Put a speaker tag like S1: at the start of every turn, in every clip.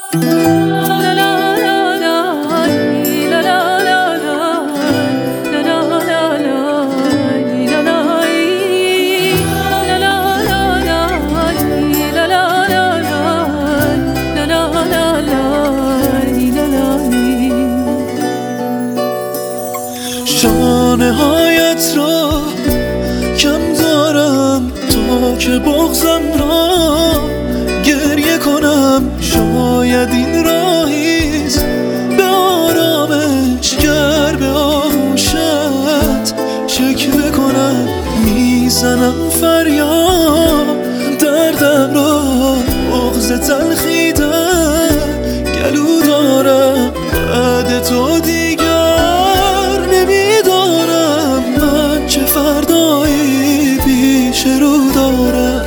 S1: شانه هایت را کم دارم تا که بغضم را گریه کنم. شاید این راهیست به آرامش گر به آغوشت شکوه کنم. میزنم فریاد دردم را، بغض تلخی در گلو دارم. بعد تو دیگر نمیدارم من چه فردایی پیش رو دارم.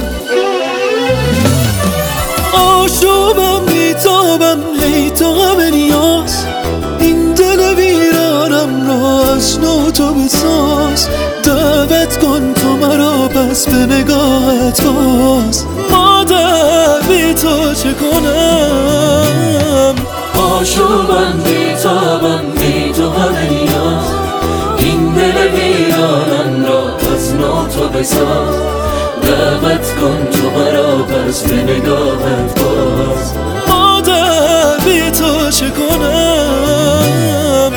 S1: آشوبم میتابم هی تا همه نیاز، این دل ویرانم را از نو تو بساز. دعوت کن تو مرا پس به نگاهت باز، مادر بی تو چه کنم.
S2: آشوبم میتابم بی تو همه نیاز، این دل ویرانم را از نو تو بساز. دعوت کن تو مرا پس به نگاهت باز،
S1: مادر بی تو چه کنم.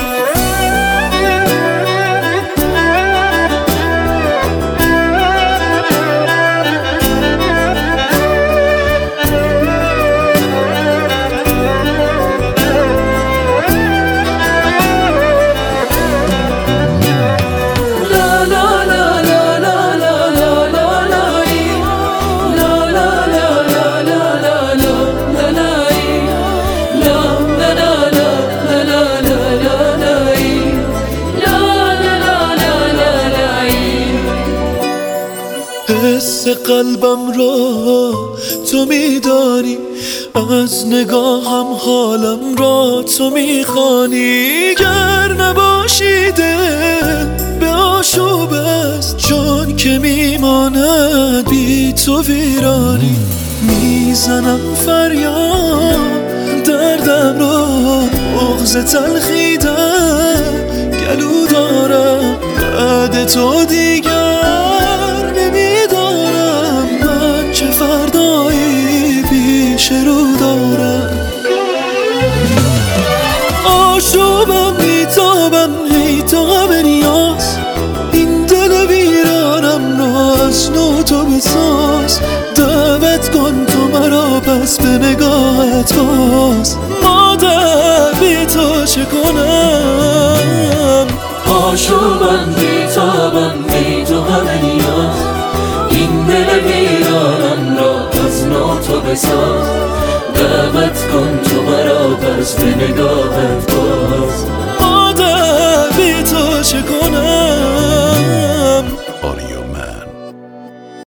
S1: حس قلبم را تو میدانی، از نگاهم حالم را تو میخوانی. گر نباشی دل به آشوب است، جان که میماند بی تو ویرانی. میزنم فریاد دردم را، بغض تلخی در گلو دارم. بعد تو دیگر نمیدارم من چه فردایی پیش رو دارم. آشوبم میتابم هی تا همه نیاز، این دل ویرانم را از نو تو بساز. دعوت کن تو مرا پس به نگاهت باز، مادر بی تو چه کنم.
S2: آشوبم میتابم بی تو همه نیاز، این دل ویرانم را از نو تو بساز. دعوت کن تو مرا پس به نگاهت